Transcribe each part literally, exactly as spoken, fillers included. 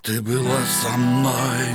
Ты была со мной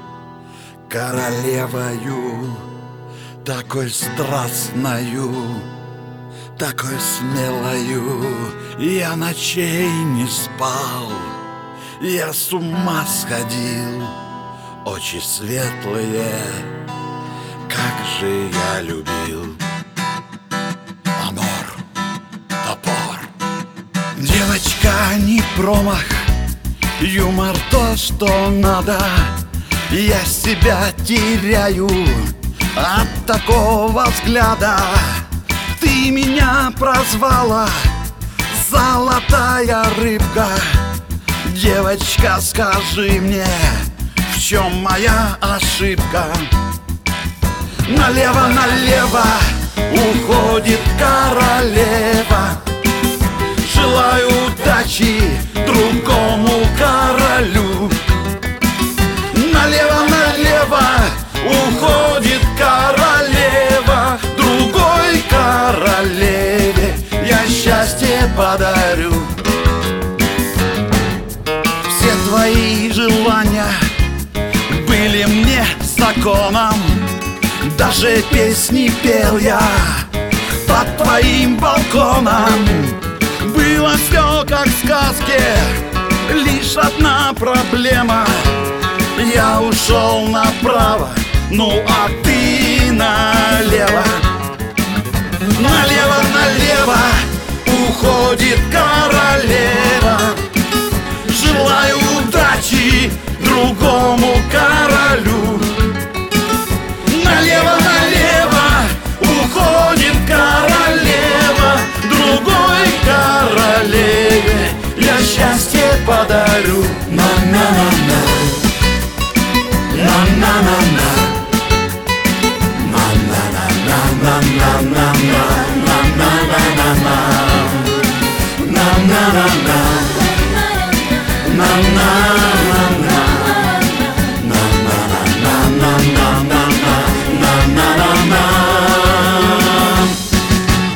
королевою, такой страстною, такой смелою. Я ночей не спал, я с ума сходил. Очи светлые, как же я любил. Амор, топор. Девочка, не промах, юмор то, что надо. Я себя теряю от такого взгляда. Ты меня прозвала золотая рыбка. Девочка, скажи мне, в чем моя ошибка? Налево, налево уходит королева. Желаю удачи другому королю. Налево, налево уходит королева. Другой королеве я счастье подарю. Все твои желания были мне законом. Даже песни пел я под твоим балконом. Было все как в сказке, лишь одна проблема. Я ушел направо, ну а ты налево. Налево, налево уходит королева. Желаю удачи другому королю. Налево, налево уходит королева. Другой королеве я счастье подарю. На-на-на-на, на-на-на-на, на-на-на-на-на-на-на-на-на-на-на-на.